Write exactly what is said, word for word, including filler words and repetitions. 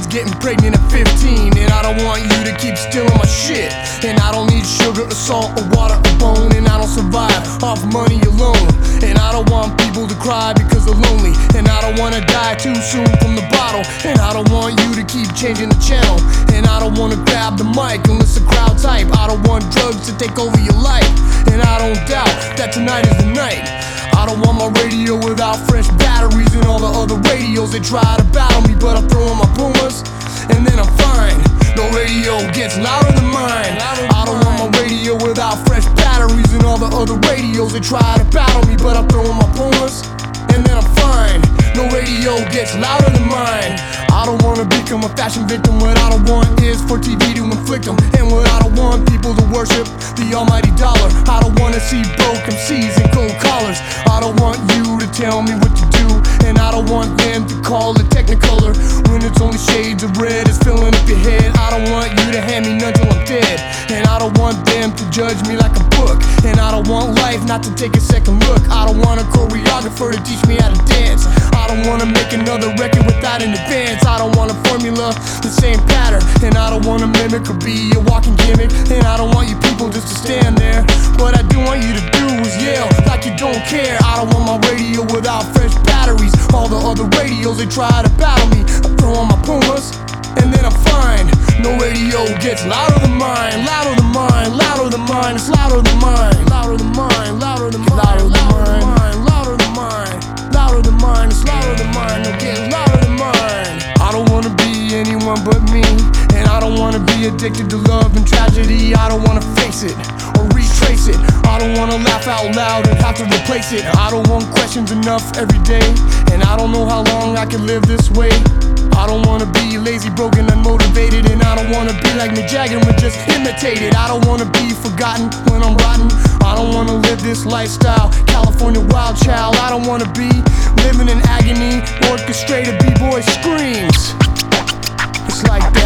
getting pregnant at fifteen. And I don't want you to keep stealing my shit. And I don't need sugar or salt or water or bone. And I don't survive off money alone. And I don't want people to cry because they're lonely. And I don't wanna die too soon from the bottle. And I don't want you to keep changing the channel. And I don't wanna grab the mic unless the crowd's hype. I don't want drugs to take over your life. And I don't doubt that tonight is the night. I don't want my radio without fresh batteries. And all the other radios, they try to battle me, but I throw in my Pumas, and then I'm fine. No radio gets louder than mine. I don't want my radio without fresh batteries. And all the other radios, they try to battle me, but I throw in my Pumas, and then I'm fine. No radio gets louder than mine. I don't wanna become a fashion victim. What I don't want is for T V to inflict them. And what I don't want people to worship the almighty dollar. I don't wanna see broke M Cs and cold collars. I don't want you to tell me what to do. And I don't want them to call it Technicolor when it's only shades of red is filling up your head. I don't want you to hand me none till I'm dead. And I don't want them to judge me like a book. And I don't want life not to take a second look. I don't want a choreographer to teach me how to dance. I don't wanna make another record without an advance. I don't want a formula, the same pattern. And I don't wanna mimic or be a walking gimmick. And I don't want you people just to stand there. What I do want you to do is yell like you don't care. I don't want my radio without fresh batteries. All the other radios, they try to battle me. I throw on my Pumas, and then I'm fine. No radio gets louder than mine. Louder than mine, louder than mine. It's louder than mine. Louder than mine, louder than mine. Louder than mine, louder than mine. Louder than mine, it's louder than mine. No, get louder than mine. I don't wanna be anyone but me. And I don't wanna be addicted to love and tragedy. I don't wanna face it or retrace it. I don't wanna laugh out loud and have to replace it. I don't want questions enough every day. And I don't know how long I can live this way. I don't wanna be lazy, broken, unmotivated. And I don't wanna be like Mick Jagger and just imitated. I don't wanna be forgotten when I'm rotten. I don't wanna live this lifestyle, California wild child. I don't wanna be living in agony, orchestrated b-boy screams. It's like